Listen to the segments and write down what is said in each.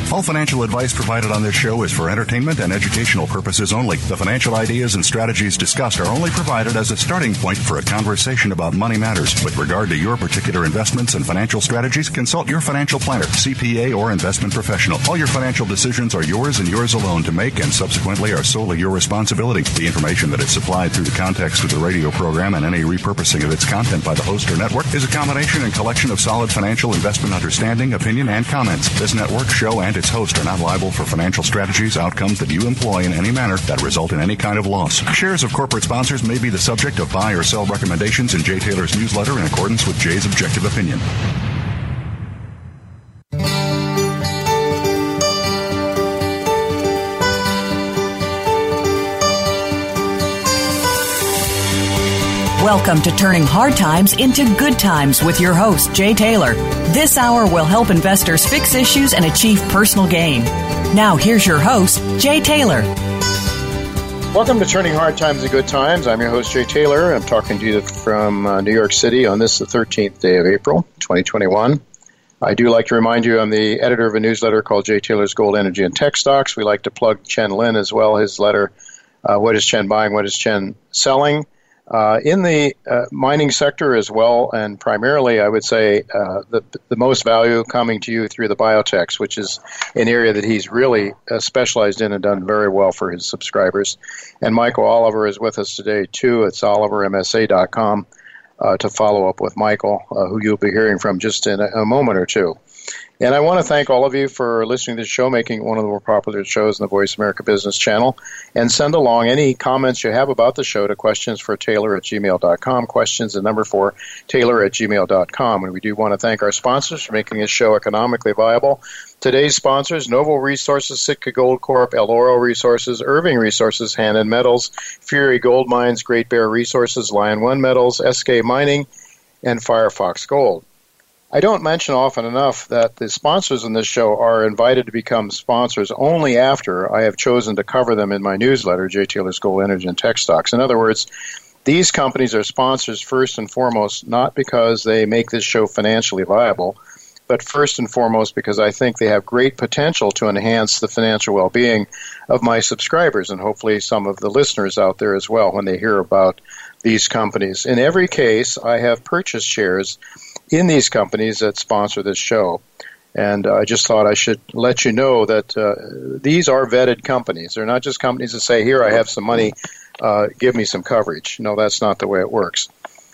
All financial advice provided on this show is for entertainment and educational purposes only. The financial ideas and strategies discussed are only provided as a starting point for a conversation about money matters. With regard to your particular investments and financial strategies, consult your financial planner, CPA, or investment professional. All your financial decisions are yours and yours alone to make, and subsequently are solely your responsibility. The information that is supplied through the context of the radio program and any repurposing of its content by the host or network is a combination and collection of solid financial investment understanding, opinion, and comments. This network, show, and its host are not liable for financial strategies, outcomes that you employ in any manner that result in any kind of loss. Shares of corporate sponsors may be the subject of buy or sell recommendations in Jay Taylor's newsletter in accordance with Jay's objective opinion. Welcome to Turning Hard Times into Good Times with your host, Jay Taylor. This hour will help investors fix issues and achieve personal gain. Now, here's your host, Jay Taylor. Welcome to Turning Hard Times into Good Times. I'm your host, Jay Taylor. I'm talking to you from New York City on this, the 13th day of April, 2021. I do like to remind you I'm the editor of a newsletter called Jay Taylor's Gold, Energy, and Tech Stocks. We like to plug Chen Lin as well, his letter, What is Chen Buying, What is Chen Selling? In the mining sector as well, and primarily, I would say, the most value coming to you through the biotechs, which is an area that he's really specialized in and done very well for his subscribers. And Michael Oliver is with us today, too. It's olivermsa.com to follow up with Michael, who you'll be hearing from just in a moment or two. And I want to thank all of you for listening to the show, making it one of the more popular shows in the Voice America Business Channel. And send along any comments you have about the show to questionsfortaylor@gmail.com, questions and number 4, taylor@gmail.com. And we do want to thank our sponsors for making this show economically viable. Today's sponsors, Novo Resources, Sitka Gold Corp, El Oro Resources, Irving Resources, Hannon Metals, Fury Gold Mines, Great Bear Resources, Lion One Metals, SK Mining, and Firefox Gold. I don't mention often enough that the sponsors in this show are invited to become sponsors only after I have chosen to cover them in my newsletter, Jay Taylor's Gold, Energy, and Tech Stocks. In other words, these companies are sponsors first and foremost, not because they make this show financially viable, but first and foremost because I think they have great potential to enhance the financial well-being of my subscribers and hopefully some of the listeners out there as well when they hear about these companies. In every case, I have purchased shares in these companies that sponsor this show. And I just thought I should let you know that these are vetted companies. They're not just companies that say, here, I have some money, give me some coverage. No, that's not the way it works.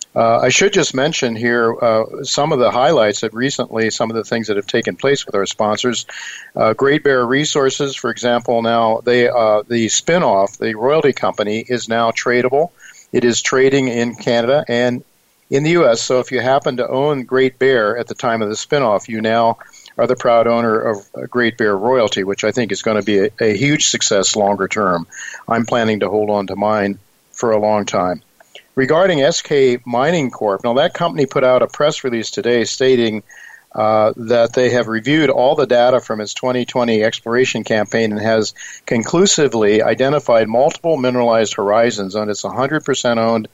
I should just mention here some of the highlights that recently, some of the things that have taken place with our sponsors. Great Bear Resources, for example, now the spinoff, the royalty company, is now tradable. It is trading in Canada and in the U.S., so if you happen to own Great Bear at the time of the spinoff, you now are the proud owner of Great Bear Royalty, which I think is going to be a huge success longer term. I'm planning to hold on to mine for a long time. Regarding SK Mining Corp, now that company put out a press release today stating that they have reviewed all the data from its 2020 exploration campaign and has conclusively identified multiple mineralized horizons on its 100% owned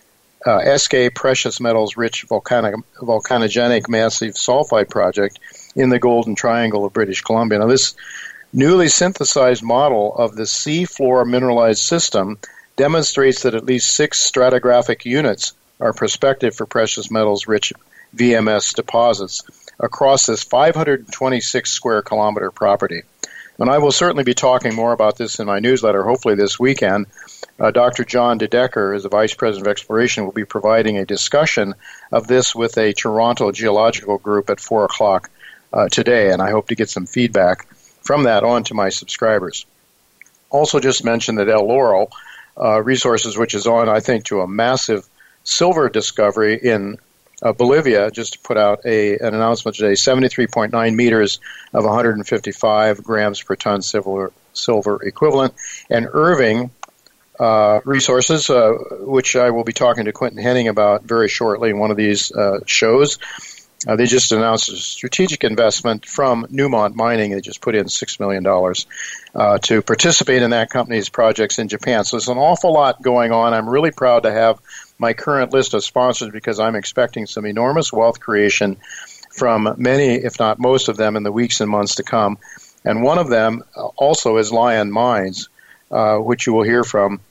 SK Precious Metals Rich Volcanogenic Massive Sulfide Project in the Golden Triangle of British Columbia. Now, this newly synthesized model of the seafloor mineralized system demonstrates that at least 6 stratigraphic units are prospective for precious metals rich VMS deposits across this 526 square kilometer property. And I will certainly be talking more about this in my newsletter, hopefully this weekend. Dr. John DeDecker, as the Vice President of Exploration, will be providing a discussion of this with a Toronto geological group at 4 o'clock today, and I hope to get some feedback from that on to my subscribers. Also just mention that El Oro Resources, which is on, I think, to a massive silver discovery in Bolivia, just put out an announcement today, 73.9 meters of 155 grams per ton silver equivalent. And Irving Resources, which I will be talking to Quentin Henning about very shortly in one of these shows. They just announced a strategic investment from Newmont Mining. They just put in $6 million to participate in that company's projects in Japan. So there's an awful lot going on. I'm really proud to have my current list of sponsors because I'm expecting some enormous wealth creation from many, if not most of them, in the weeks and months to come. And one of them also is Lion Mines, which you will hear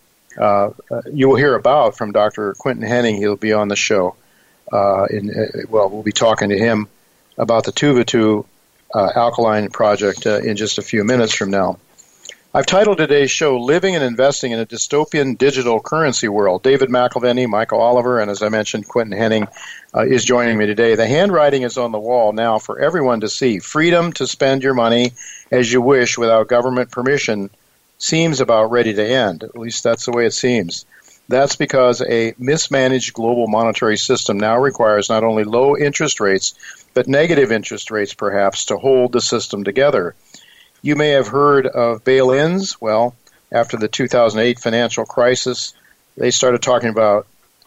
about from Dr. Quinton Henning. He'll be on the show. We'll be talking to him about the Tuvalu alkaline project in just a few minutes from now. I've titled today's show, Living and Investing in a Dystopian Digital Currency World. David McElveny, Michael Oliver, and as I mentioned, Quinton Henning is joining me today. The handwriting is on the wall now for everyone to see. Freedom to spend your money as you wish without government permission seems about ready to end. At least that's the way it seems. That's because a mismanaged global monetary system now requires not only low interest rates, but negative interest rates perhaps to hold the system together. You may have heard of bail-ins. Well, after the 2008 financial crisis, they started talking about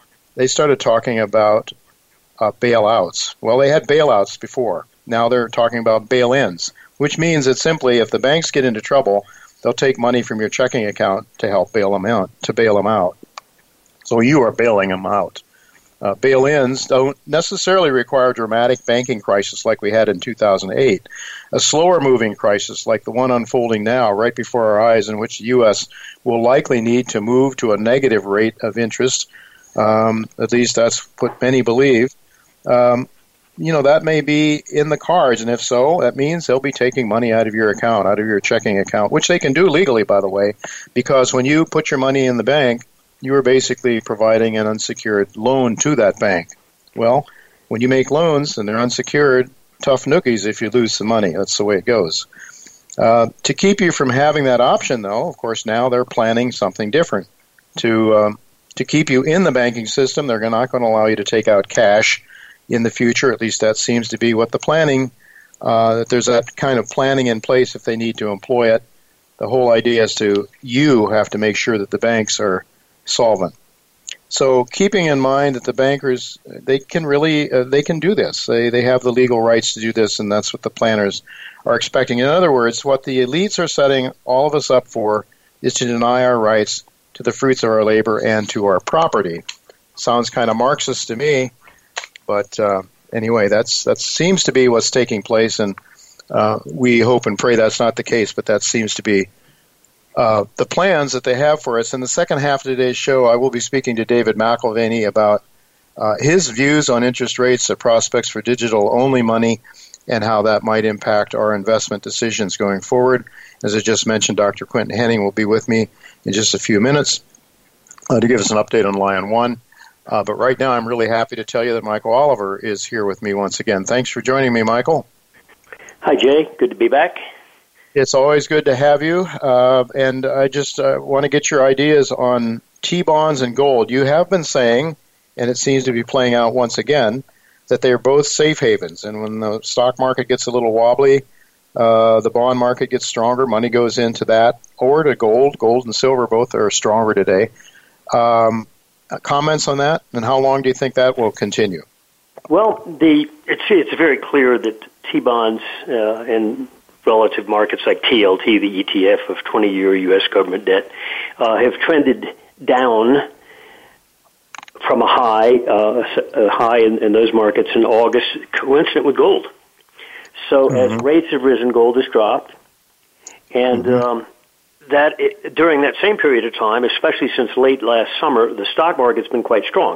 bailouts. Well, they had bailouts before. Now they're talking about bail-ins, which means that simply if the banks get into trouble, they'll take money from your checking account to help bail them out. So you are bailing them out. Bail-ins don't necessarily require a dramatic banking crisis like we had in 2008. A slower-moving crisis like the one unfolding now right before our eyes, in which the U.S. will likely need to move to a negative rate of interest, at least that's what many believe, that may be in the cards, and if so, that means they'll be taking money out of your account, out of your checking account, which they can do legally, by the way, because when you put your money in the bank, you are basically providing an unsecured loan to that bank. Well, when you make loans and they're unsecured, tough nookies if you lose some money. That's the way it goes. To keep you from having that option, though, of course, now they're planning something different. To keep you in the banking system, they're not going to allow you to take out cash in the future. At least that seems to be what the planning, that there's that kind of planning in place if they need to employ it. The whole idea is you have to make sure that the banks are solvent. So keeping in mind that the bankers, they can do this. They have the legal rights to do this, and that's what the planners are expecting. In other words, what the elites are setting all of us up for is to deny our rights to the fruits of our labor and to our property. Sounds kind of Marxist to me, but anyway, that seems to be what's taking place, and we hope and pray that's not the case, but that seems to be the plans that they have for us. In the second half of today's show, I will be speaking to David McElveny about his views on interest rates, the prospects for digital-only money, and how that might impact our investment decisions going forward. As I just mentioned, Dr. Quinton Henning will be with me in just a few minutes to give us an update on Lion One. But right now, I'm really happy to tell you that Michael Oliver is here with me once again. Thanks for joining me, Michael. Hi, Jay. Good to be back. It's always good to have you, and I just want to get your ideas on T-bonds and gold. You have been saying, and it seems to be playing out once again, that they are both safe havens, and when the stock market gets a little wobbly, the bond market gets stronger, money goes into that, or to gold. Gold and silver both are stronger today. Comments on that, and how long do you think that will continue? Well, it's very clear that T-bonds and relative markets like TLT, the ETF of 20-year U.S. government debt, have trended down from a high in those markets in August, coincident with gold. So as rates have risen, gold has dropped, and during that same period of time, especially since late last summer, the stock market's been quite strong.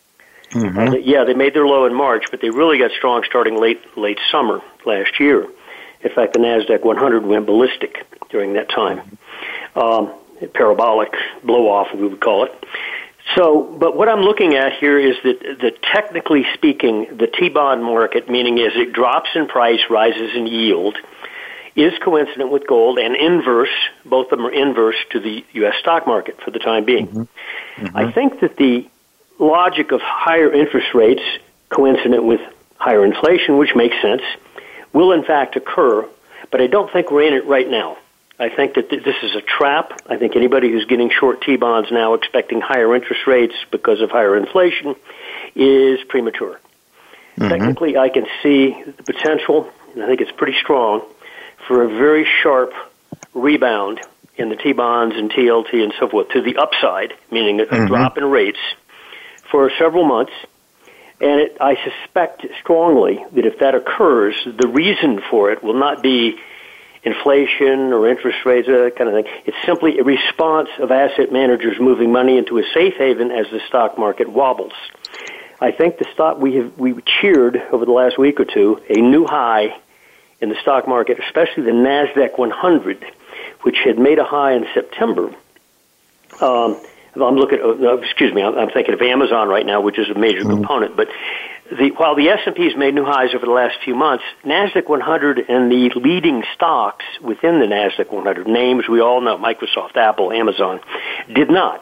They made their low in March, but they really got strong starting late summer last year. In fact, the NASDAQ 100 went ballistic during that time. Parabolic blow-off, we would call it. So, but what I'm looking at here is that technically speaking, the T-bond market, meaning as it drops in price, rises in yield, is coincident with gold and inverse. Both of them are inverse to the U.S. stock market for the time being. I think that the logic of higher interest rates, coincident with higher inflation, which makes sense, will in fact occur, but I don't think we're in it right now. I think that this is a trap. I think anybody who's getting short T-bonds now expecting higher interest rates because of higher inflation is premature. Technically, I can see the potential, and I think it's pretty strong, for a very sharp rebound in the T-bonds and TLT and so forth to the upside, meaning a drop in rates for several months. And I suspect strongly that if that occurs, the reason for it will not be inflation or interest rates, that kind of thing. It's simply a response of asset managers moving money into a safe haven as the stock market wobbles. I think the stock we cheered over the last week or two a new high in the stock market, especially the NASDAQ 100, which had made a high in September. I'm thinking of Amazon right now, which is a major component. But while the S&P's made new highs over the last few months, NASDAQ 100 and the leading stocks within the NASDAQ 100, names we all know, Microsoft, Apple, Amazon, did not.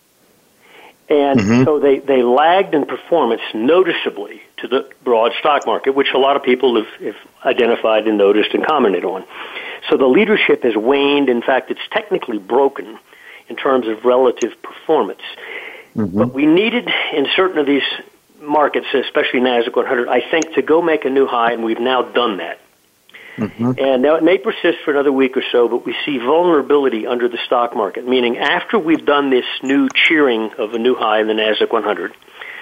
And so they lagged in performance noticeably to the broad stock market, which a lot of people have identified and noticed and commented on. So the leadership has waned. In fact, it's technically broken in terms of relative performance. But we needed, in certain of these markets, especially NASDAQ 100, I think, to go make a new high, and we've now done that. And now it may persist for another week or so, but we see vulnerability under the stock market, meaning after we've done this new cheering of a new high in the NASDAQ 100,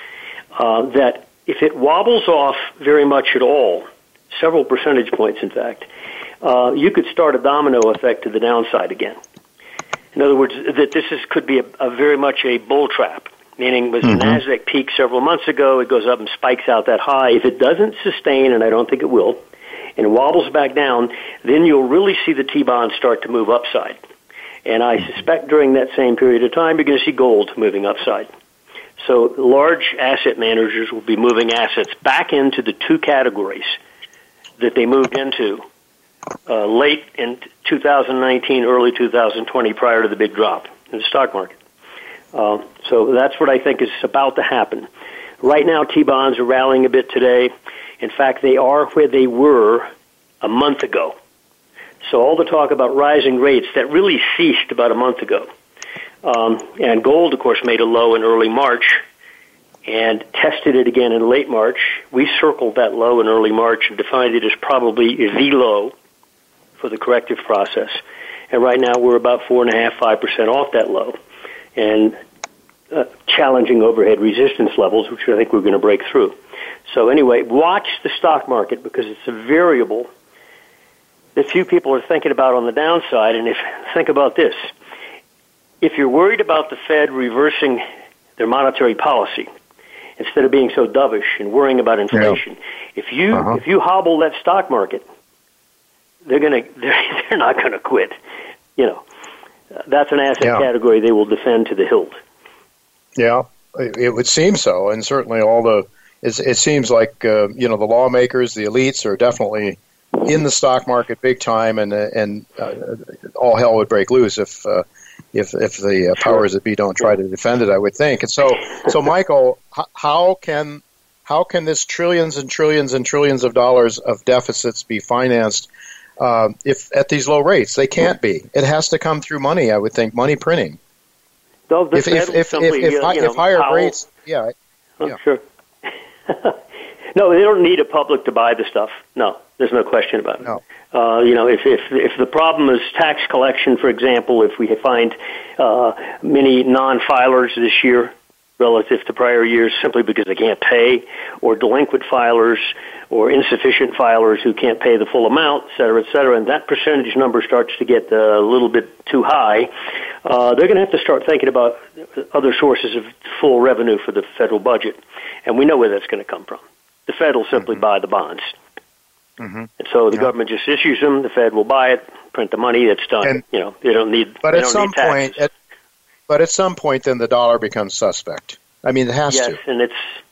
that if it wobbles off very much at all, several percentage points in fact, you could start a domino effect to the downside again. In other words, that this could be a very much a bull trap, meaning was the NASDAQ peak several months ago, it goes up and spikes out that high. If it doesn't sustain, and I don't think it will, and wobbles back down, then you'll really see the T-bonds start to move upside. And I suspect during that same period of time, you're going to see gold moving upside. So large asset managers will be moving assets back into the two categories that they moved into late in 2019, early 2020, prior to the big drop in the stock market. So that's what I think is about to happen. Right now, T-bonds are rallying a bit today. In fact, they are where they were a month ago. So all the talk about rising rates, that really ceased about a month ago. And gold, of course, made a low in early March and tested it again in late March. We circled that low in early March and defined it as probably the low for the corrective process. And right now we're about 4.5% off that low. And challenging overhead resistance levels, which I think we're going to break through. So anyway, watch the stock market because it's a variable that few people are thinking about on the downside. And think about this. If you're worried about the Fed reversing their monetary policy instead of being so dovish and worrying about inflation, if you hobble that stock market, they're not going to quit. That's an asset category they will defend to the hilt. Yeah, it would seem so, and certainly it seems like the lawmakers, the elites, are definitely in the stock market big time, and all hell would break loose if the powers that be don't try to defend it, I would think. And so Michael, how can this trillions and trillions and trillions of dollars of deficits be financed if at these low rates? They can't be. It has to come through money, I would think, money printing. No, if higher rates, sure. No, they don't need a public to buy the stuff. No, there's no question about it. No. If the problem is tax collection, for example, if we find many non-filers this year relative to prior years simply because they can't pay, or delinquent filers, or insufficient filers who can't pay the full amount, et cetera, and that percentage number starts to get a little bit too high, they're going to have to start thinking about other sources of full revenue for the federal budget. And we know where that's going to come from. The Fed will simply buy the bonds. And so the government just issues them, the Fed will buy it, print the money, it's done. And, they don't need taxes. But at some point, then the dollar becomes suspect. I mean, it has to. Yes, and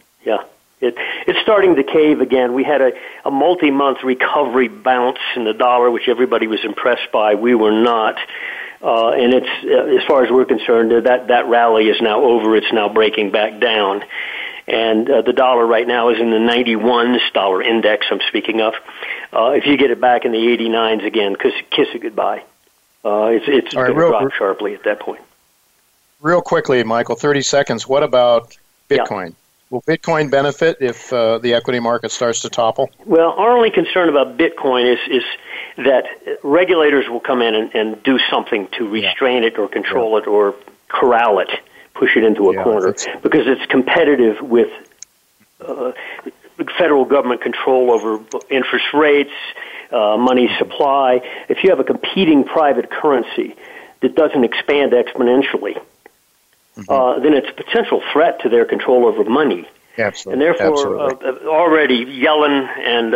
it's starting to cave again. We had a multi-month recovery bounce in the dollar, which everybody was impressed by. We were not. And it's, as far as we're concerned, that rally is now over. It's now breaking back down. And the dollar right now is in the 91s, dollar index I'm speaking of. If you get it back in the 89s again, kiss it goodbye. It's going to drop sharply at that point. Real quickly, Michael, 30 seconds. What about Bitcoin? Yeah. Will Bitcoin benefit if the equity market starts to topple? Well, our only concern about Bitcoin is that regulators will come in and do something to restrain it or control it or corral it, push it into a corner, because it's competitive with federal government control over interest rates, money supply, if you have a competing private currency that doesn't expand exponentially, then it's a potential threat to their control over money. Absolutely. And therefore, already Yellen and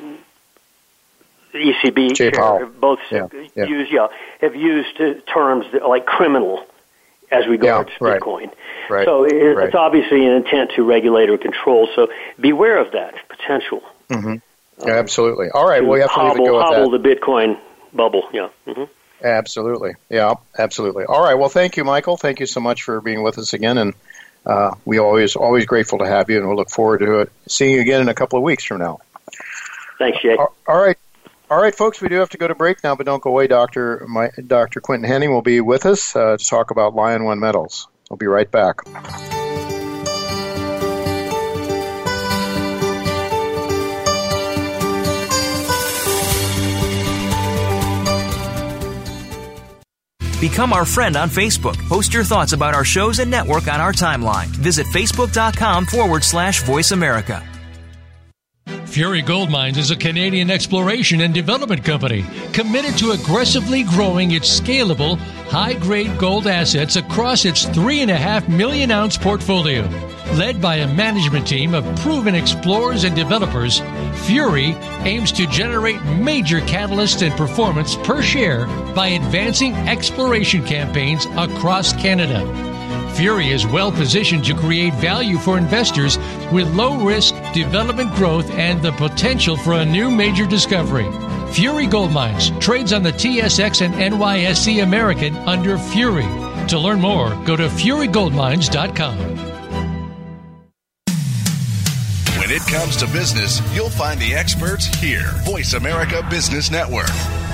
the ECB chair have both have used terms like criminal as regards Bitcoin. Right. So it's obviously an intent to regulate or control. So beware of that potential. Absolutely. All right. Well, we have to leave it go with that. Hobble the Bitcoin bubble. Yeah. Absolutely. Yeah. Absolutely. All right. Well, thank you, Michael. Thank you so much for being with us again, and we always grateful to have you, and we'll look forward to seeing you again in a couple of weeks from now. Thanks, Jay. All right, folks, we do have to go to break now, but don't go away. Dr. Quentin Henning will be with us to talk about Lion One Metals. We'll be right back. Become our friend on Facebook. Post your thoughts about our shows and network on our timeline. Visit Facebook.com/Voice America. Fury Gold Mines is a Canadian exploration and development company committed to aggressively growing its scalable, high-grade gold assets across its 3.5 million ounce portfolio. Led by a management team of proven explorers and developers, Fury aims to generate major catalysts and performance per share by advancing exploration campaigns across Canada. Fury is well positioned to create value for investors with low-risk development growth and the potential for a new major discovery. Fury Gold Mines trades on the TSX and NYSE American under Fury. To learn more, go to furygoldmines.com. When it comes to business, you'll find the experts here. Voice America Business Network.